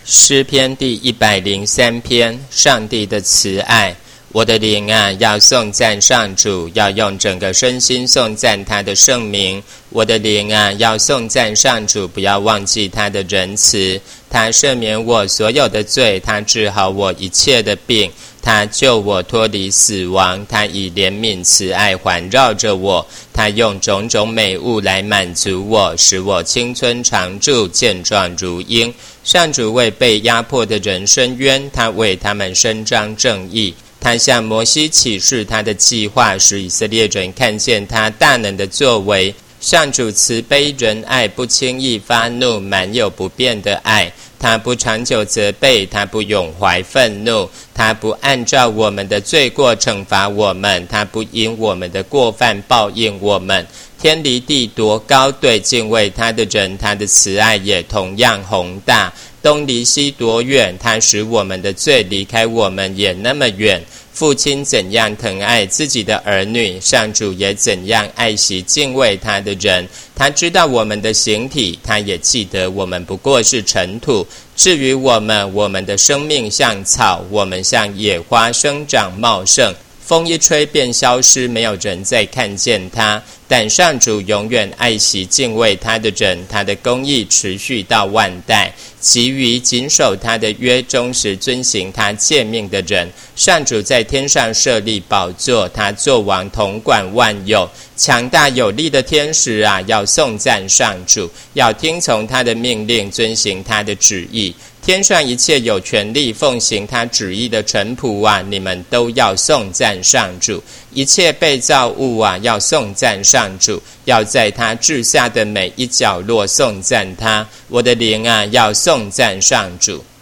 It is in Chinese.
诗篇第103篇，上帝的慈爱。我的灵啊，要颂赞上主，要用整个身心颂赞他的圣名。我的灵啊，要颂赞上主，不要忘记他的仁慈。他赦免我所有的罪，他治好我一切的病，他救我脱离死亡，他以怜悯慈爱环绕着我，他用种种美物来满足我，使我青春常驻，健壮如鹰。上主为被压迫的人伸冤，他为他们伸张正义。他向摩西启示他的计划，使以色列人看见他大能的作为。上主慈悲仁爱，不轻易发怒，满有不变的爱。他不长久责备，他不永怀愤怒，他不按照我们的罪过惩罚我们，他不因我们的过犯报应我们。天离地多高，对敬畏他的人，他的慈爱也同样宏大。东离西多远，他使我们的罪离开我们也那么远。父亲怎样疼爱自己的儿女，上主也怎样爱惜敬畏他的人。他知道我们的形体，他也记得我们不过是尘土。至于我们的生命像草，我们像野花生长茂盛。风一吹便消失，没有人再看见他。但上主永远爱惜敬畏他的人，他的公义持续到万代。其余谨守他的约，忠实遵行他诫命的人，上主在天上设立宝座，他作王统管万有。强大有力的天使啊，要颂赞上主，要听从他的命令，遵行他的旨意。天上一切有权力奉行他旨意的臣仆啊，你们都要颂赞上主。一切被造物啊，要颂赞上主，要在他治下的每一角落颂赞他。我的灵啊，要颂赞上主。